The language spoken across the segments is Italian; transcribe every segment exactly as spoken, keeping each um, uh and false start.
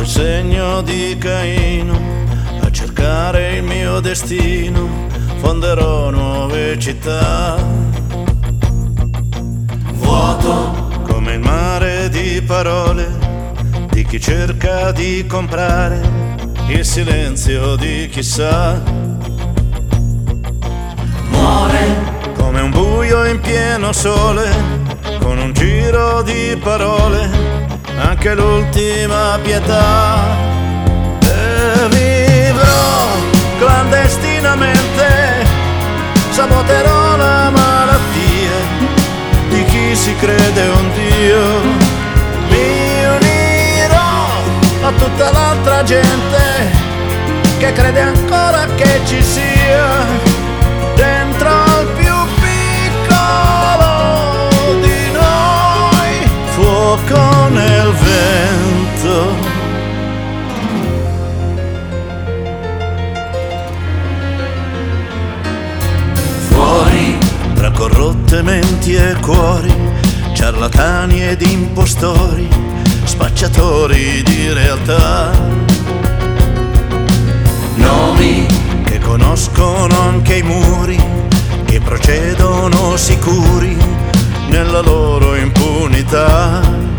col segno di Caino a cercare il mio destino, fonderò nuove città. Vuoto come il mare di parole di chi cerca di comprare il silenzio di chi sa. Muore come un buio in pieno sole, con un giro di parole, anche l'ultima pietà. E vivrò clandestinamente, saboterò la malattia di chi si crede un Dio. Mi unirò a tutta l'altra gente che crede ancora che ci sia dentro al più piccolo di noi fuoco nel vento. Fuori tra corrotte menti e cuori, ciarlatani ed impostori, spacciatori di realtà. Nomi che conoscono anche i muri, che procedono sicuri nella loro impunità.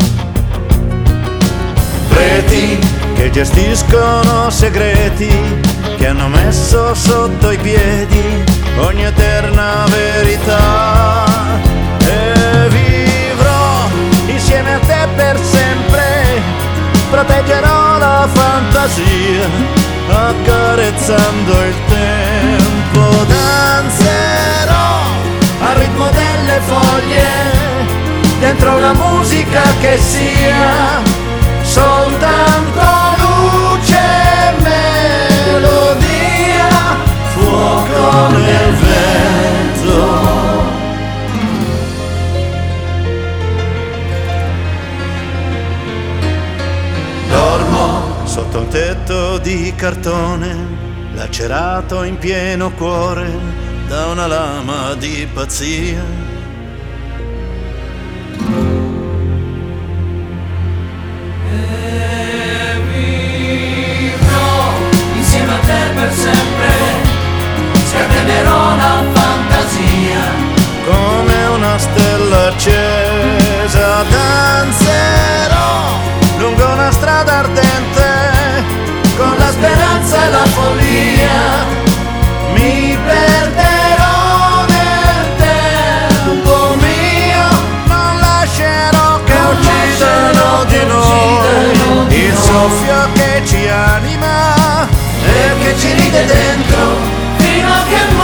Preti che gestiscono segreti, che hanno messo sotto i piedi ogni eterna verità. E vivrò insieme a te per sempre, proteggerò la fantasia accarezzando il tempo. Danzerò al ritmo delle foglie dentro una musica che sia soltanto luce e melodia, fuoco nel vento. Dormo sotto un tetto di cartone, lacerato in pieno cuore da una lama di pazzia. E vivrò insieme a te per sempre, scatenerò la fantasia Come una stella accesa danzerò lungo una strada ardente, con la speranza e la follia. mi perderò nel tempo mio, non lascerò che uccidano di noi il soffio che ci anima E che ci ride dentro fino a che muore.